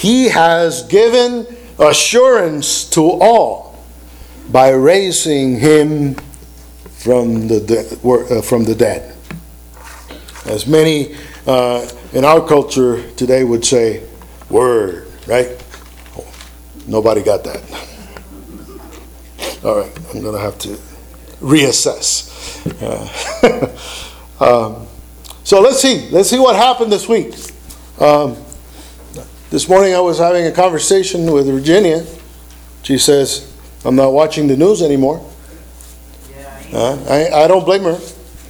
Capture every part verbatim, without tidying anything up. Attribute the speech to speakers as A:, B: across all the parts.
A: He has given assurance to all by raising him from the de- uh, from the dead. As many uh, in our culture today would say, word, right? Oh, nobody got that. All right, I'm going to have to reassess. Uh, um, so let's see. Let's see what happened this week. Um, this morning I was having a conversation with Virginia. She says, I'm not watching the news anymore. Uh, I, I don't blame her.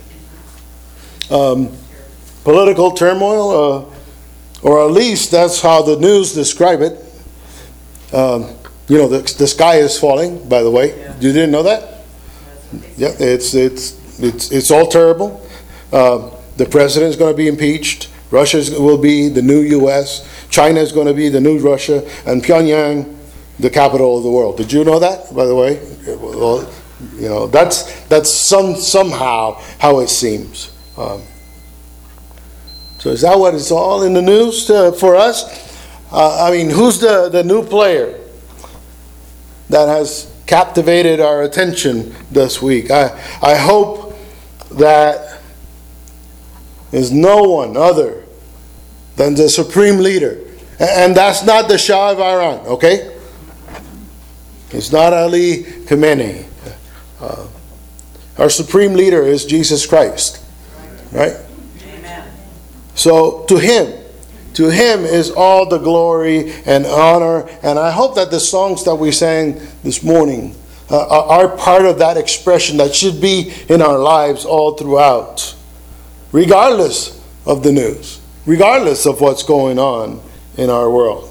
A: Um, political turmoil, uh, or at least that's how the news describe it. Um, you know, the, the sky is falling, by the way. Yeah. You didn't know that? Yeah, it's it's it's it's all terrible. Uh, the president is going to be impeached. Russia will be the new U S China is going to be the new Russia, and Pyongyang, the capital of the world. Did you know that, by the way? Well, you know, that's that's some somehow how it seems. Um, so is that what it's all in the news to, for us? Uh, I mean, who's the, the new player that has captivated our attention this week? I I hope that is no one other than the supreme leader, and that's not the Shah of Iran. Okay, it's not Ali Khamenei. Uh, our supreme leader is Jesus Christ, right? Amen. So to him, to him is all the glory and honor. And I hope that the songs that we sang this morning uh, are part of that expression that should be in our lives all throughout, regardless of the news, regardless of what's going on in our world.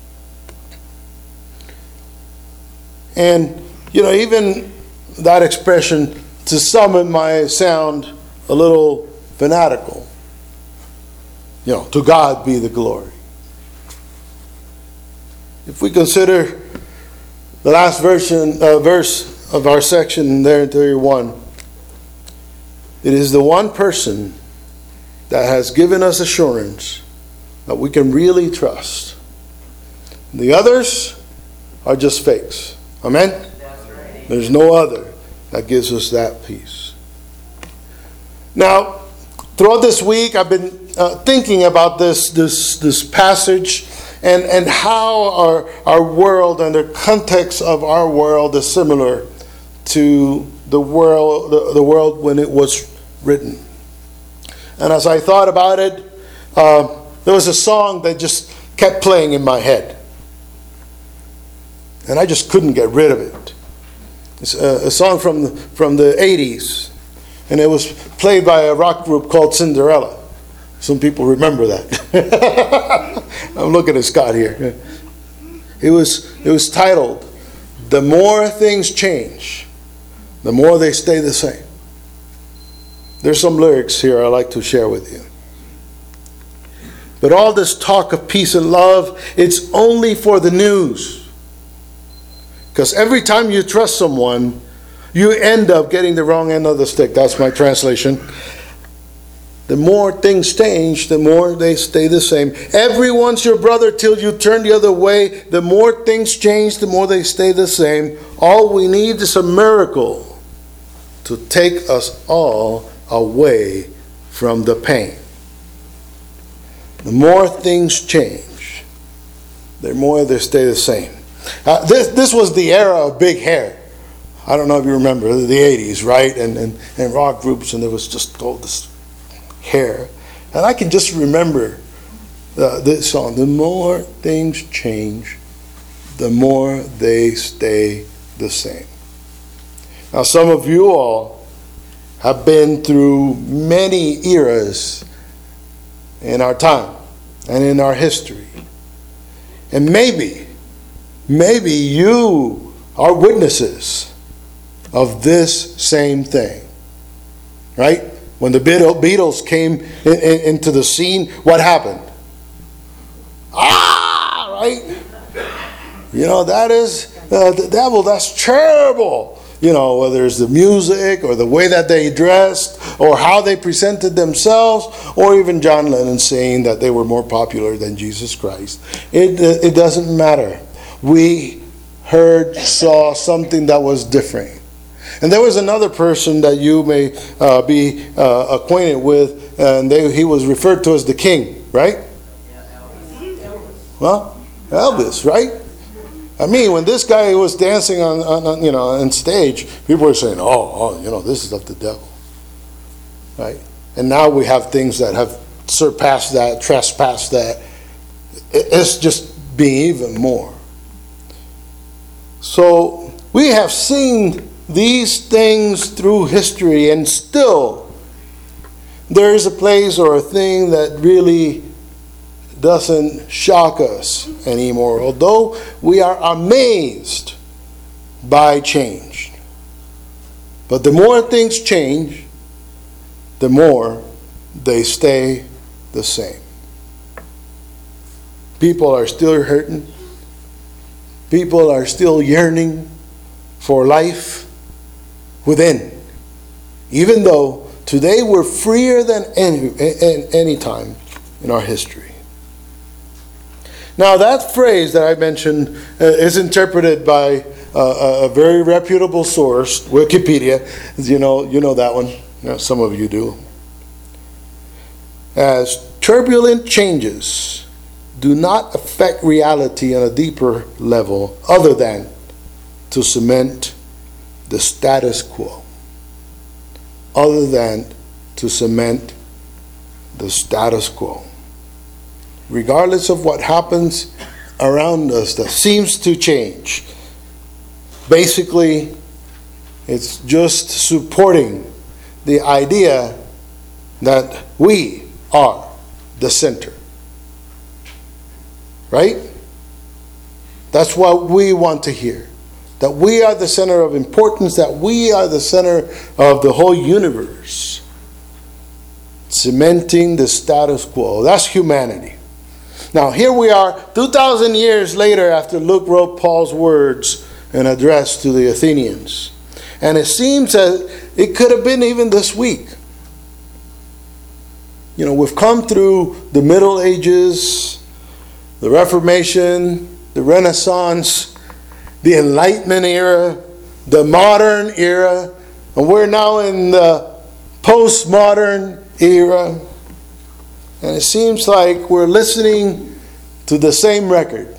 A: And, you know, even that expression, to some it might sound a little fanatical. You know, to God be the glory. If we consider the last version, uh, verse of our section there in thirty-one, it is the one person that has given us assurance that we can really trust. The others are just fakes. Amen? That's right. There's no other that gives us that peace. Now, throughout this week, I've been uh, thinking about this this this passage and, and how our, our world and the context of our world is similar to the world the, the world when it was written. And as I thought about it, uh, there was a song that just kept playing in my head. And I just couldn't get rid of it. It's a, a song from the, from the eighties. And it was played by a rock group called Cinderella. Some people remember that. I'm looking at Scott here. It was, it was titled, The More Things Change, the More They Stay the Same. There's some lyrics here I'd like to share with you. But all this talk of peace and love, it's only for the news. Because every time you trust someone, you end up getting the wrong end of the stick. That's my translation. The more things change, the more they stay the same. Everyone's your brother till you turn the other way. The more things change, the more they stay the same. All we need is a miracle to take us all away from the pain. The more things change, the more they stay the same. Uh, this this was the era of big hair. I don't know if you remember the eighties, right? And, and and rock groups, and there was just all this hair. And I can just remember uh, this song. The more things change, the more they stay the same. Now, some of you all have been through many eras in our time and in our history. And maybe Maybe you are witnesses of this same thing, right? When the Beatles came in, in, into the scene, what happened? Ah, right? You know, that is uh, the devil. That's terrible. you know, whether it's the music or the way that they dressed or how they presented themselves, or even John Lennon saying that they were more popular than Jesus Christ. It, it doesn't matter. We heard, saw something that was different. And there was another person that you may uh, be uh, acquainted with, and they, he was referred to as the king, right? Well, Elvis, right? I mean, when this guy was dancing on, on you know, on stage, people were saying, "Oh, oh, you know, this is of the devil," right? And now we have things that have surpassed that, trespassed that. It's just being even more. So we have seen these things through history, and still there is a place or a thing that really doesn't shock us anymore, although we are amazed by change. But the more things change, the more they stay the same. People are still hurting. People are still yearning for life within, even though today we're freer than any, any time in our history. Now, that phrase that I mentioned uh, is interpreted by uh, a very reputable source, Wikipedia. You know, you know that one. You know, some of you do. As turbulent changes do not affect reality on a deeper level other than to cement the status quo. Other than to cement the status quo. Regardless of what happens around us that seems to change. Basically, it's just supporting the idea that we are the center. Right? That's what we want to hear. That we are the center of importance, that we are the center of the whole universe. Cementing the status quo. That's humanity. Now, here we are, two thousand years later, after Luke wrote Paul's words and address to the Athenians. And it seems that it could have been even this week. You know, we've come through the Middle Ages, the Reformation, the Renaissance, the Enlightenment era, the modern era, and we're now in the postmodern era. And it seems like we're listening to the same record.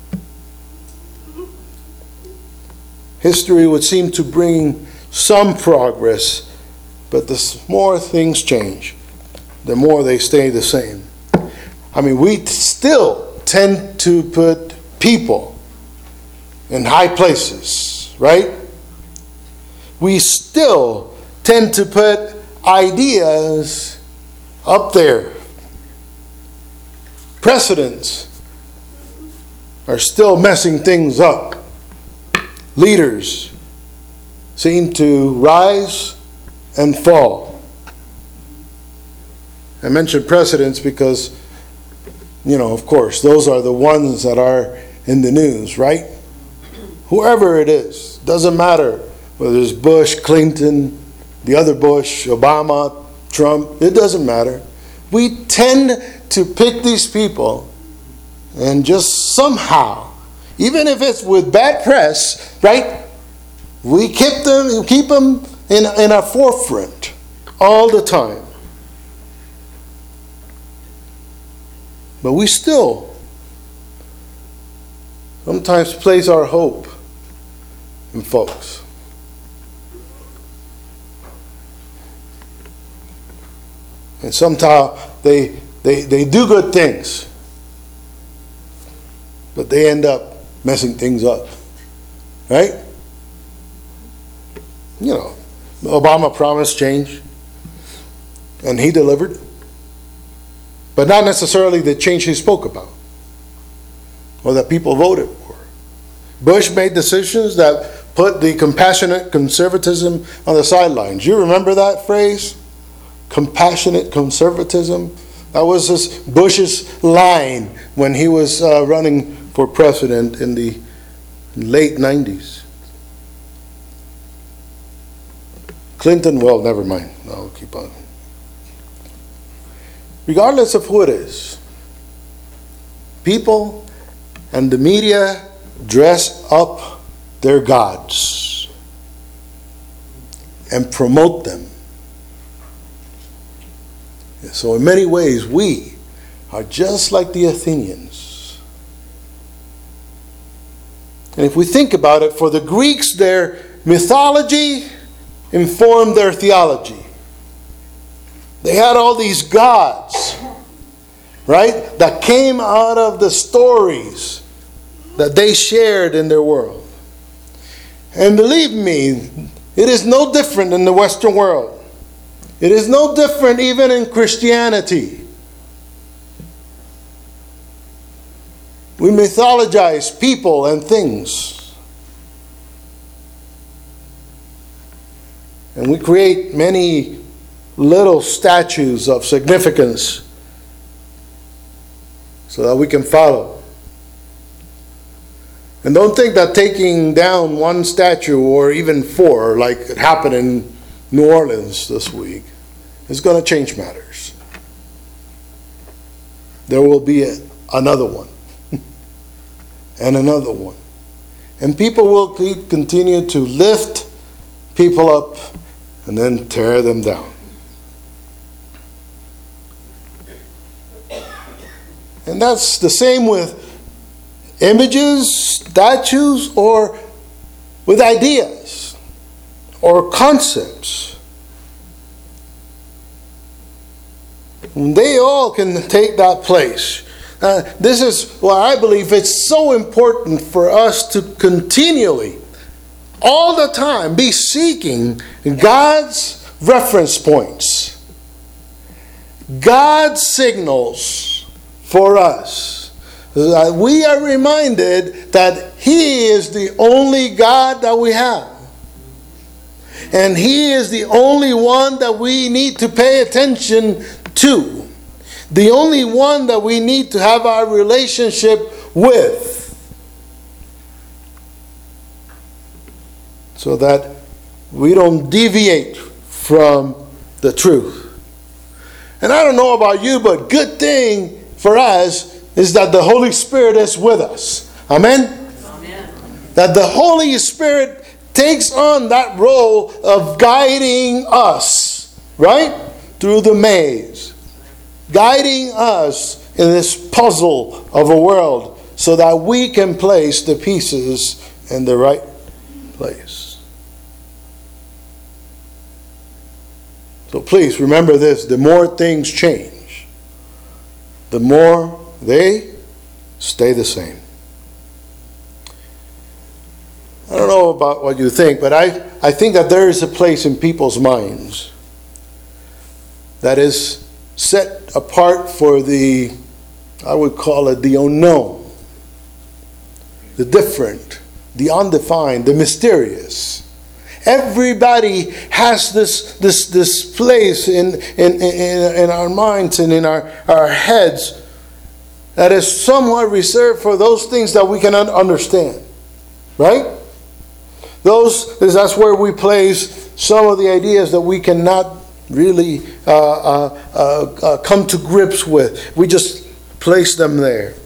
A: History would seem to bring some progress, but the more things change, the more they stay the same. I mean, we still tend to put people in high places, right? We still tend to put ideas up there. Precedents are still messing things up. Leaders seem to rise and fall. I mention precedents because, you know, of course, those are the ones that are in the news, right? Whoever it is, doesn't matter whether it's Bush, Clinton, the other Bush, Obama, Trump, it doesn't matter. We tend to pick these people and just somehow, even if it's with bad press, right? We keep them, keep them in, in our forefront all the time. But we still sometimes place our hope in folks. And sometimes they, they, they do good things, but they end up messing things up. Right? You know, Obama promised change, and he delivered. But not necessarily the change he spoke about, or that people voted for. Bush made decisions that put the compassionate conservatism on the sidelines. You remember that phrase? Compassionate conservatism? That was his, Bush's line when he was uh, running for president in the late nineties. Clinton, well, never mind. I'll keep on. Regardless of who it is, people and the media dress up their gods and promote them. So in many ways, we are just like the Athenians. And if we think about it, for the Greeks, their mythology informed their theology. They had all these gods, right, that came out of the stories that they shared in their world. And believe me, it is no different in the Western world. It is no different even in Christianity. We mythologize people and things. And we create many little statues of significance so that we can follow. And don't think that taking down one statue or even four, like it happened in New Orleans this week, is going to change matters. There will be a, another one. And another one. And people will keep, continue to lift people up and then tear them down. And that's the same with images, statues, or with ideas or concepts. They all can take that place. Uh, this is why I believe it's so important for us to continually, all the time, be seeking God's reference points, God's signals for us. Uh, we are reminded that He is the only God that we have. And He is the only one that we need to pay attention to. The only one that we need to have our relationship with. So that we don't deviate from the truth. And I don't know about you, but good thing for us is that the Holy Spirit is with us. Amen? Amen. That the Holy Spirit takes on that role of guiding us, right? Through the maze. Guiding us in this puzzle of a world so that we can place the pieces in the right place. So please remember this. The more things change, the more they stay the same. I don't know about what you think, but I, I think that there is a place in people's minds that is set apart for the, I would call it the unknown, the different, the undefined, the mysterious. Everybody has this this this place in in, in, in our minds and in our, our heads that is somewhat reserved for those things that we cannot understand. Right? Those, that's where we place some of the ideas that we cannot really uh, uh, uh, uh, come to grips with. We just place them there.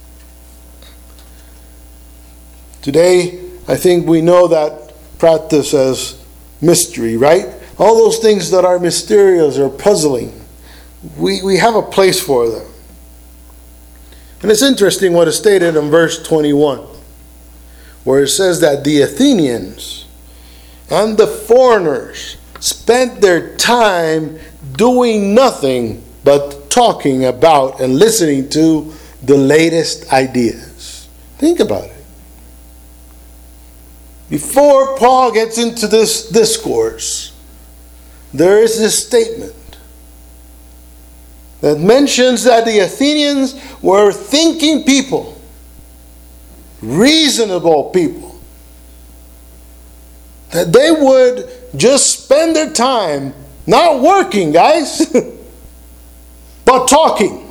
A: Today, I think we know that practice as mystery, right? All those things that are mysterious or puzzling, we, we have a place for them. And it's interesting what is stated in verse twenty-one, where it says that the Athenians and the foreigners spent their time doing nothing but talking about and listening to the latest ideas. Think about it. Before Paul gets into this discourse, there is this statement that mentions that the Athenians were thinking people, reasonable people, that they would just spend their time not working, guys, but talking.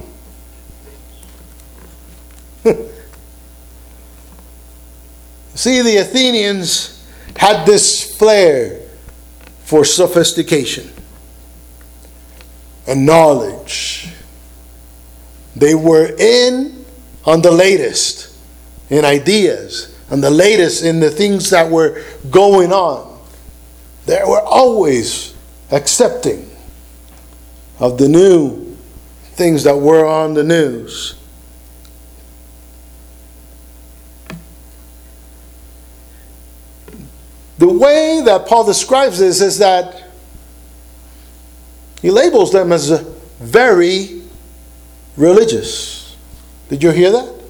A: See, the Athenians had this flair for sophistication and knowledge. They were in on the latest in ideas and the latest in the things that were going on. They were always accepting of the new things that were on the news. The way that Paul describes this is that he labels them as very religious. Did you hear that?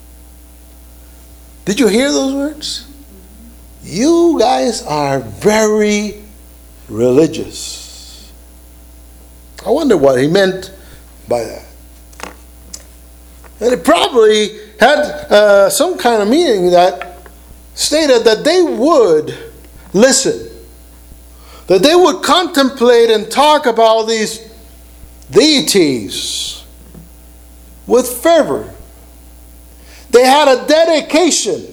A: Did you hear those words? You guys are very religious. I wonder what he meant by that. And it probably had uh, some kind of meaning that stated that they would listen, that they would contemplate and talk about these deities with fervor. They had a dedication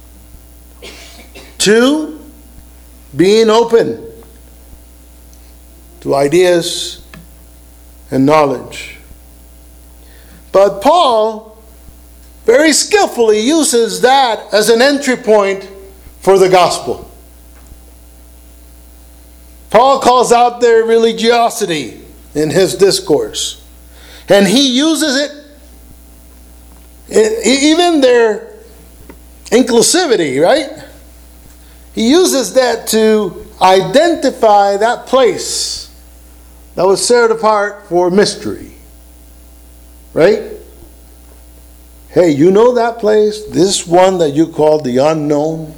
A: to being open to ideas and knowledge. But Paul very skillfully uses that as an entry point for the gospel. Paul calls out their religiosity in his discourse. And he uses it, even their inclusivity, right? He uses that to identify that place that was set apart for mystery. Right? Hey, you know that place? This one that you call the unknown?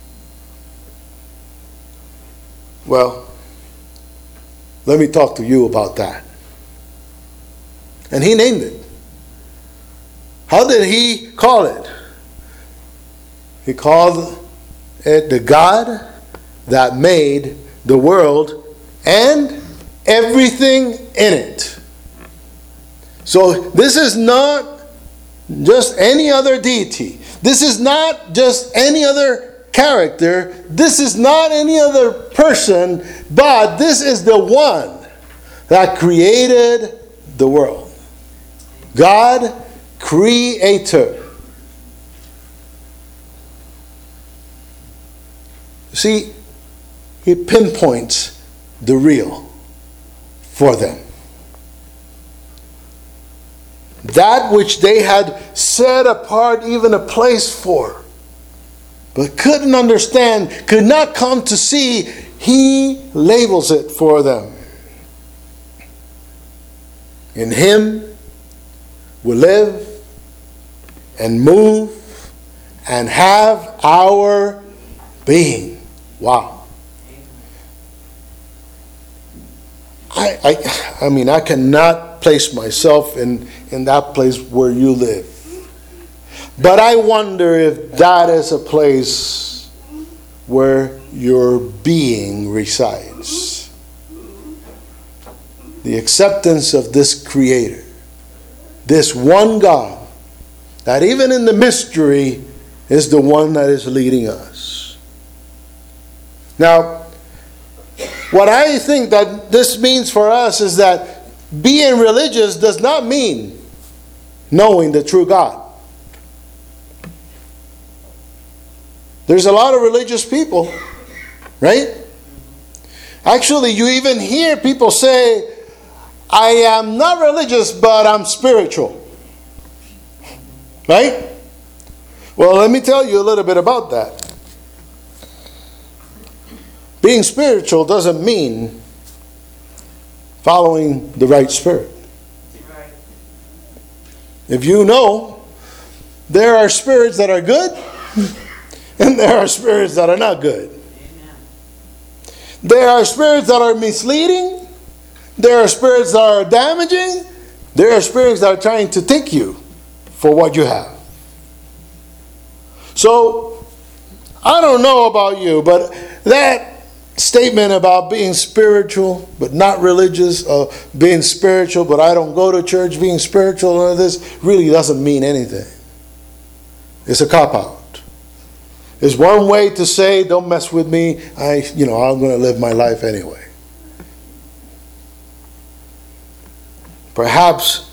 A: Well, let me talk to you about that. And he named it. How did he call it? He called it the God that made the world and everything in it. So this is not just any other deity. This is not just any other character. This is not any other person, but this is the one that created the world. God, creator. See, he pinpoints the real for them. That which they had set apart even a place for, but couldn't understand, could not come to see, he labels it for them. In him we live and move and have our being. Wow. I, I, I mean, I cannot place myself in, in that place where you live. But I wonder if that is a place where your being resides. The acceptance of this Creator, this one God, that even in the mystery is the one that is leading us. Now, what I think that this means for us is that being religious does not mean knowing the true God. There's a lot of religious people, right? Actually, you even hear people say, I am not religious, but I'm spiritual. Right? Well, let me tell you a little bit about that. Being spiritual doesn't mean following the right spirit. If you know, there are spirits that are good, and there are spirits that are not good. There are spirits that are misleading. There are spirits that are damaging. There are spirits that are trying to take you for what you have. So, I don't know about you, but that statement about being spiritual but not religious, uh, being spiritual but I don't go to church, being spiritual, all of this really doesn't mean anything. It's a cop-out. It's one way to say, don't mess with me, I, you know, I'm going to live my life anyway. Perhaps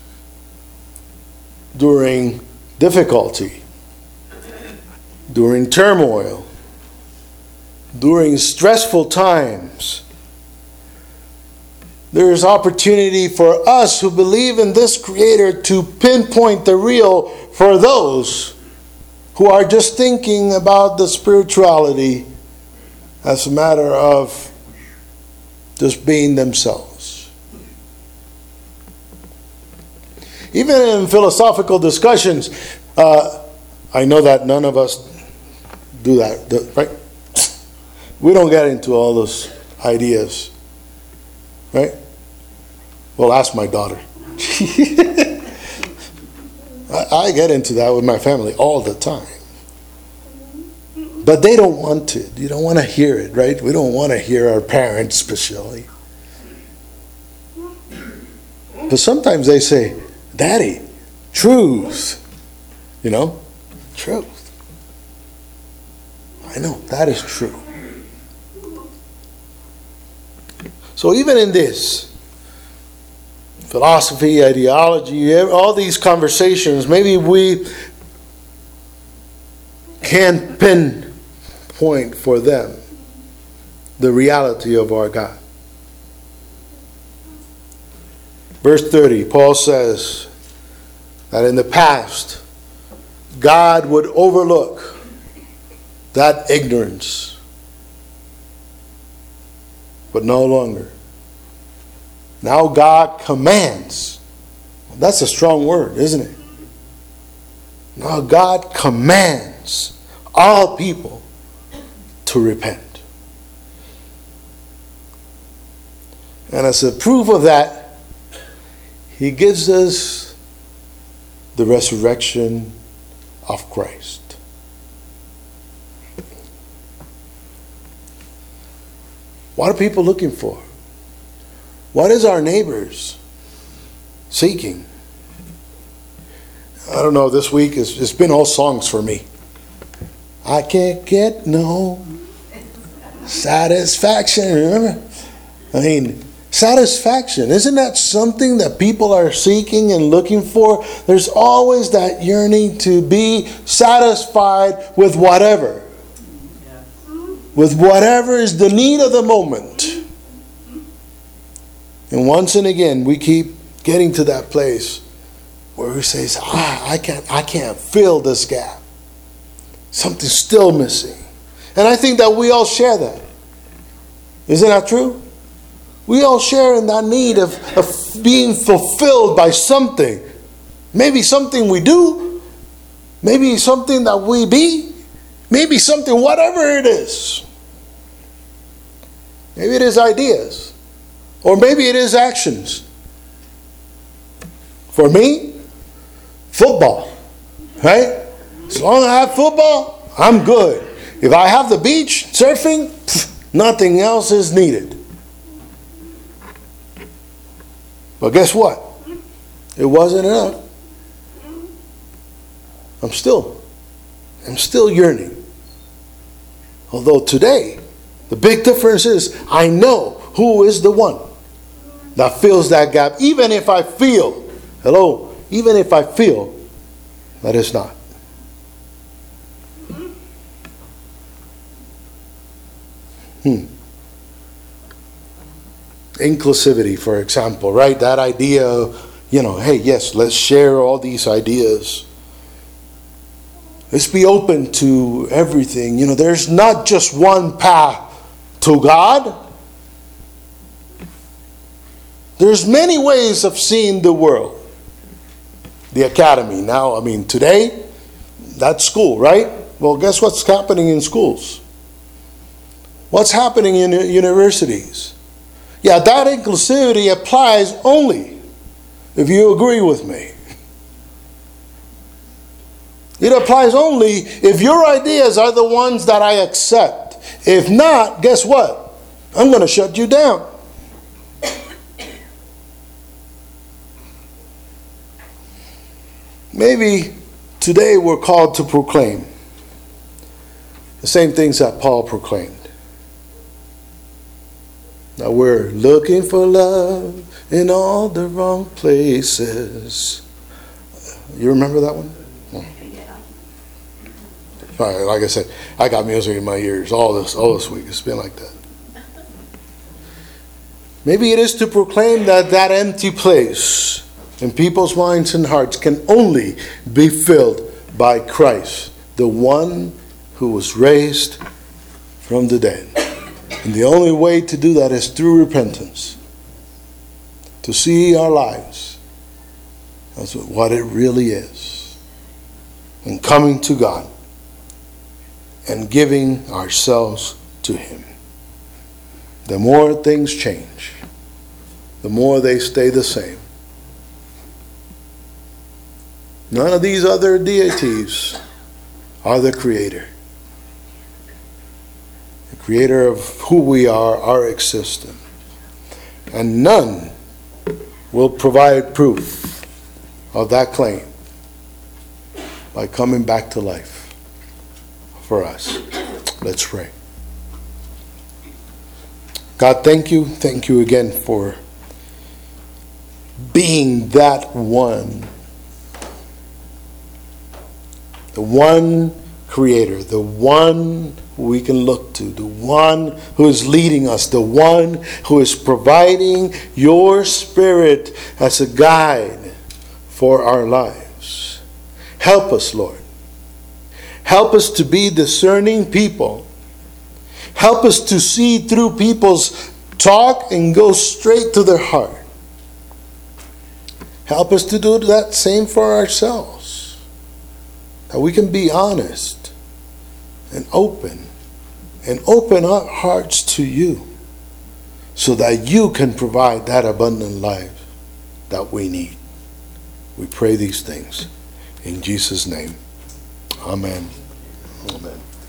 A: during difficulty, during turmoil, during stressful times, there is opportunity for us who believe in this Creator to pinpoint the real for those who are just thinking about the spirituality as a matter of just being themselves. Even in philosophical discussions, uh, I know that none of us do that, right? We don't get into all those ideas, right? Well, ask my daughter. I, I get into that with my family all the time. But they don't want to. You don't want to hear it, right? We don't want to hear our parents especially. But sometimes they say, Daddy, truth. You know? Truth. I know, that is true. So even in this, philosophy, ideology, all these conversations, maybe we can pinpoint for them the reality of our God. Verse thirty, Paul says that in the past, God would overlook that ignorance, but no longer. Now God commands. That's a strong word, isn't it? Now God commands all people to repent. And as a proof of that, He gives us the resurrection of Christ. What are people looking for? What is our neighbors seeking? I don't know, this week it's, it's been all songs for me. I can't get no satisfaction. Remember? I mean, satisfaction. Isn't that something that people are seeking and looking for? There's always that yearning to be satisfied with whatever. With whatever is the need of the moment. And once and again, we keep getting to that place where we say, ah, I can't, I can't fill this gap. Something's still missing. And I think that we all share that. Isn't that true? We all share in that need of, of being fulfilled by something. Maybe something we do. Maybe something that we be. Maybe something, whatever it is. Maybe it is ideas. Or maybe it is actions. For me, football. Right? As long as I have football, I'm good. If I have the beach, surfing, nothing else is needed. But guess what? It wasn't enough. I'm still, I'm still yearning. Although today, the big difference is I know who is the one that fills that gap, even if I feel, hello, even if I feel that it's not. Hmm. Inclusivity, for example, right? That idea of, you know, hey, yes, let's share all these ideas. Let's be open to everything. You know, there's not just one path to God. There's many ways of seeing the world. The academy. Now, I mean, today, that's school, right? Well, guess what's happening in schools? What's happening in universities? Yeah, that inclusivity applies only if you agree with me. It applies only if your ideas are the ones that I accept. If not, guess what? I'm going to shut you down. Maybe today we're called to proclaim the same things that Paul proclaimed. Now we're looking for love in all the wrong places. You remember that one?
B: Yeah.
A: All right, like I said, I got music in my ears all this all this week. It's been like that. Maybe it is to proclaim that that empty place in people's minds and hearts can only be filled by Christ, the one who was raised from the dead. And the only way to do that is through repentance. To see our lives as what it really is. And coming to God. And giving ourselves to Him. The more things change, the more they stay the same. None of these other deities are the creator. The creator of who we are, our existence. And none will provide proof of that claim by coming back to life for us. Let's pray. God, thank you. Thank you again for being that one. The one creator. The one we can look to. The one who is leading us. The one who is providing your Spirit as a guide for our lives. Help us, Lord. Help us to be discerning people. Help us to see through people's talk and go straight to their heart. Help us to do that same for ourselves. That we can be honest and open and open our hearts to you so that you can provide that abundant life that we need. We pray these things in Jesus' name. Amen.